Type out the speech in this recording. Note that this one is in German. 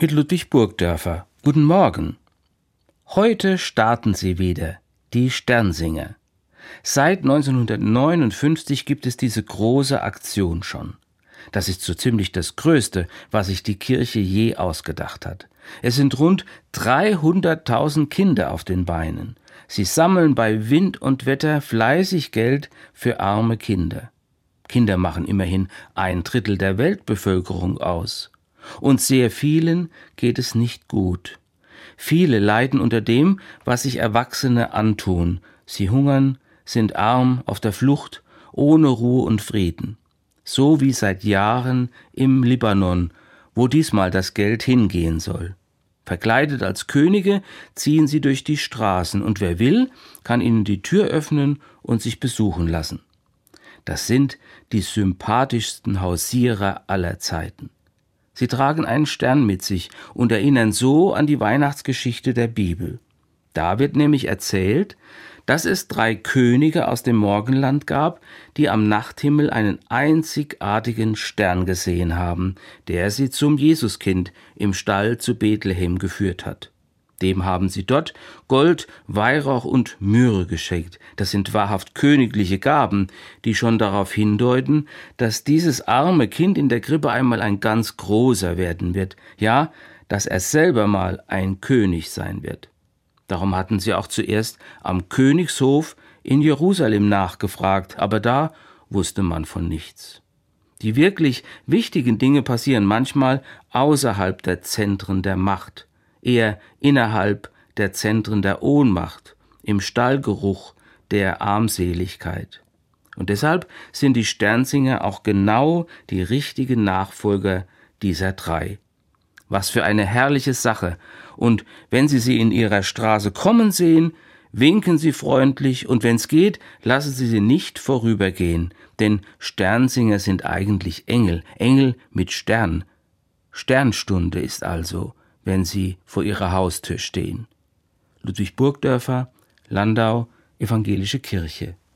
mit Ludwig Burgdörfer. Guten Morgen. Heute starten sie wieder, die Sternsinger. Seit 1959 gibt es diese große Aktion schon. Das ist so ziemlich das Größte, was sich die Kirche je ausgedacht hat. Es sind rund 300.000 Kinder auf den Beinen. Sie sammeln bei Wind und Wetter fleißig Geld für arme Kinder. Kinder machen immerhin 1/3 der Weltbevölkerung aus. Und sehr vielen geht es nicht gut. Viele leiden unter dem, was sich Erwachsene antun. Sie hungern, sind arm, auf der Flucht, ohne Ruhe und Frieden. So wie seit Jahren im Libanon, wo diesmal das Geld hingehen soll. Verkleidet als Könige ziehen sie durch die Straßen und wer will, kann ihnen die Tür öffnen und sich besuchen lassen. Das sind die sympathischsten Hausierer aller Zeiten. Sie tragen einen Stern mit sich und erinnern so an die Weihnachtsgeschichte der Bibel. Da wird nämlich erzählt, dass es 3 Könige aus dem Morgenland gab, die am Nachthimmel einen einzigartigen Stern gesehen haben, der sie zum Jesuskind im Stall zu Bethlehem geführt hat. Dem haben sie dort Gold, Weihrauch und Myrrhe geschenkt. Das sind wahrhaft königliche Gaben, die schon darauf hindeuten, dass dieses arme Kind in der Krippe einmal ein ganz großer werden wird. Ja, dass er selber mal ein König sein wird. Darum hatten sie auch zuerst am Königshof in Jerusalem nachgefragt, aber da wusste man von nichts. Die wirklich wichtigen Dinge passieren manchmal außerhalb der Zentren der Macht, eher innerhalb der Zentren der Ohnmacht, im Stallgeruch der Armseligkeit. Und deshalb sind die Sternsinger auch genau die richtigen Nachfolger dieser 3. Was für eine herrliche Sache. Und wenn Sie in Ihrer Straße kommen sehen, winken Sie freundlich und wenn's geht, lassen Sie sie nicht vorübergehen. Denn Sternsinger sind eigentlich Engel, Engel mit Stern. Sternstunde ist also, wenn Sie vor Ihrer Haustür stehen. Ludwig Burgdörfer, Landau, Evangelische Kirche.